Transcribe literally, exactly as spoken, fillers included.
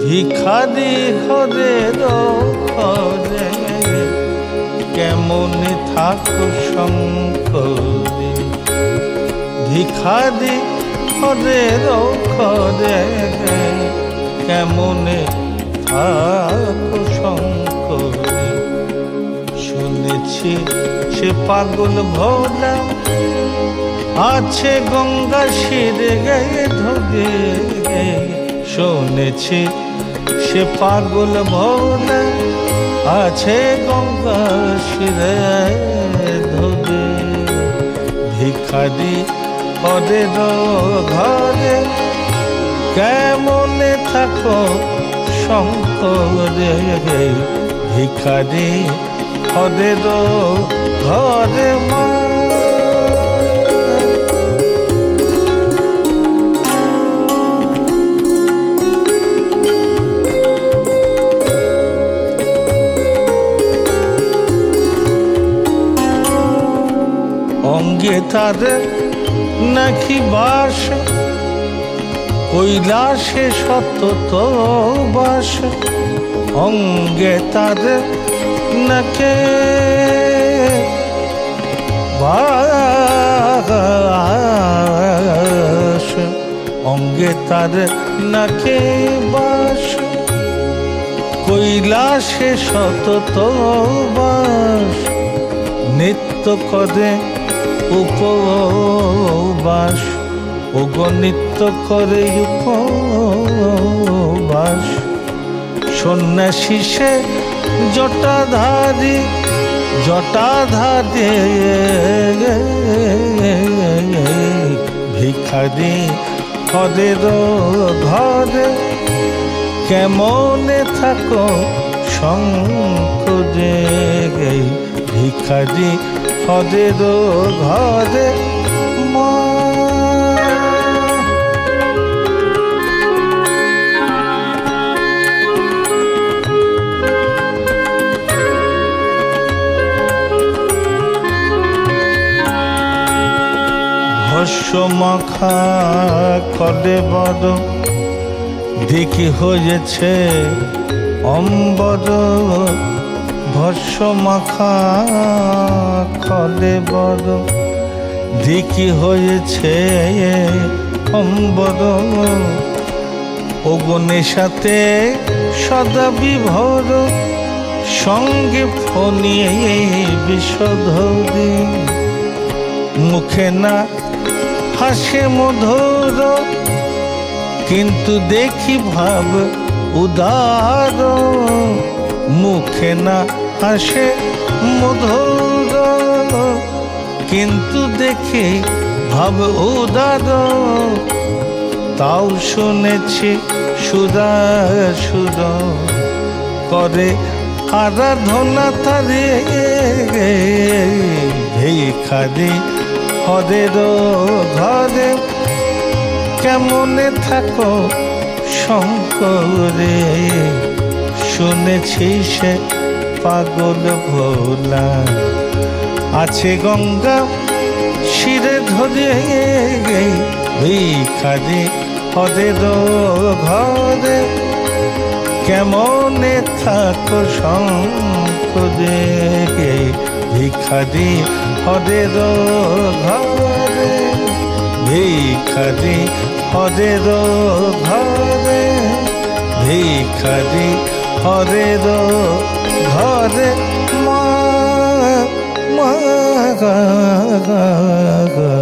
ভিখারি হরের ঘরে কেমন থাকো শঙ্করী, ভিখারি হরের ঘরে কেমন থাকো শঙ্করী। শুনেছি সে পাগল ভোলা আছে গঙ্গা শিরে গায়ে ধরে, শুনেছি সে পাগল ভোলা আছে গঙ্গা শিরে ধরে। ভিখারি হরের ঘরে কেমনে থাকো শঙ্করে, ভিখারি হরের ঘরে মা। অঙ্গে তার নাকি বাস কৈলাসে সতত বাস, অঙ্গে তার নাকে বাস, অঙ্গে তার নাকে বাস কৈলাসে সতত বাস। নিত্য করে উপবাস, ওগো নিত্য করে উপবাস। সন্ন্যাসী সে জটাধারী, জটাধারী ভিখারি হরের ঘরে কেমনে থাকো শঙ্করে, ভিখারি হরের ঘরে মা। ভস্য মাখা কলে বড় দেখি হয়েছে অম্বর, ভস্য মাখা কলে বড় দেখি হয়েছে অম্বর। অগুনের সাথে সদা বিভোর সঙ্গে ফনিয়ে বিষধরি, মুখে না হাসে মধুর কিন্তু দেখি ভাব উদার, মুখে না হাসে মধুর কিন্তু দেখি ভাব উদার। তাও শুনেছি সুরা সুর করে আরাধনা তারে, ভিখারি হরের ঘরে কেমনে থাকো শঙ্করে। শুনেছি সে পাগল ভোলা আছে গঙ্গা শিরে ধরে, ভিখারি হরের ঘরে কেমনে থাকো শঙ্করে, ভিখারি হরের ঘরে, ভিখারি হরের ঘরে, ভিখারি হরের ঘরে মা মা।